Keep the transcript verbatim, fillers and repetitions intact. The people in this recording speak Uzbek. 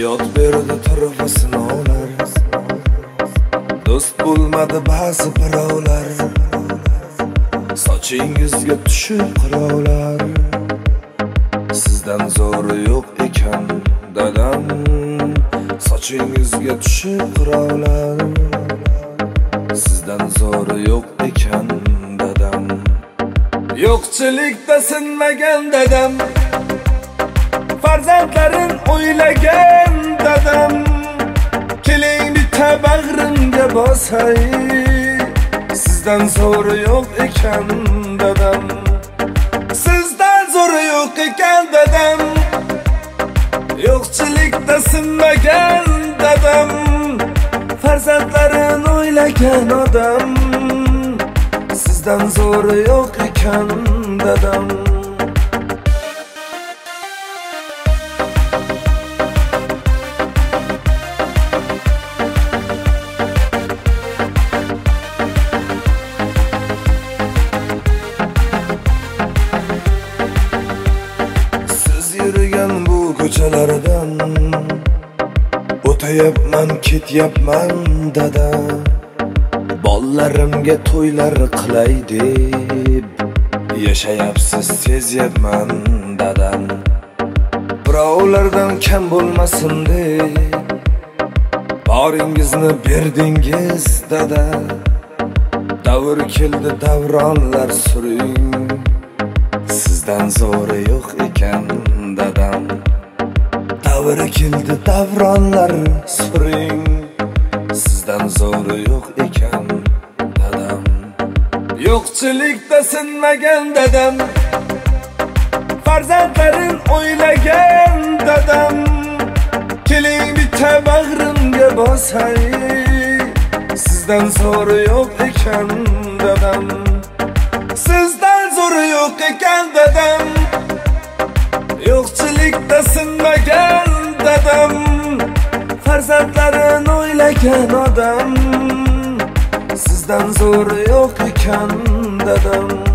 Hayot berdi turfa sinovlar, do'st bo'lmadi ba'zi birovlar. Sochingizga tushib qirovlar, sizdan zo'ri yo'q ekan dadam. Sochingizga tushib qirovlar, sizdan zo'ri yo'q ekan dadam. Yo'qchilikda sinmagan dadam, farzandlarin o'ylagan dadam. Keling bitta bag'rimga bosay, sizdan zo'ri yo'q ekan dadam. Sizdan zo'ri yo'q ekan dadam. Yo'qchilikda sinmagan dadam, farzandlarin o'ylagan odam. Sizdan zo'ri yo'q ekan dadam. Yürüyen bu ko'chalardan o'tayapman, ketyapman dada. Bollarimga to'ylar qilay deb yashayapsiz, sezyapman dadam. Birovlardan kam bo'lmasin deb boringizni berdingiz dada. Davr keldi, davronlar suring, sizdan zo'ri yo'q ekan dadam. Davr keldi, davronlar suring, sizdan zo'ri yo'q ekan dadam. Yo'qchilikda sinmagan dadam, farzandlarin o'ylagan dadam. Keling bitta bag'rimga bosay, sizdan zo'ri yo'q ekan dadam. Sizdan zo'ri yo'q ekan dadam. Yo'qchilikda sinmagan dadam, farzandlarin o'ylagan odam. Sizdan zo'ri yo'q ekan dadam.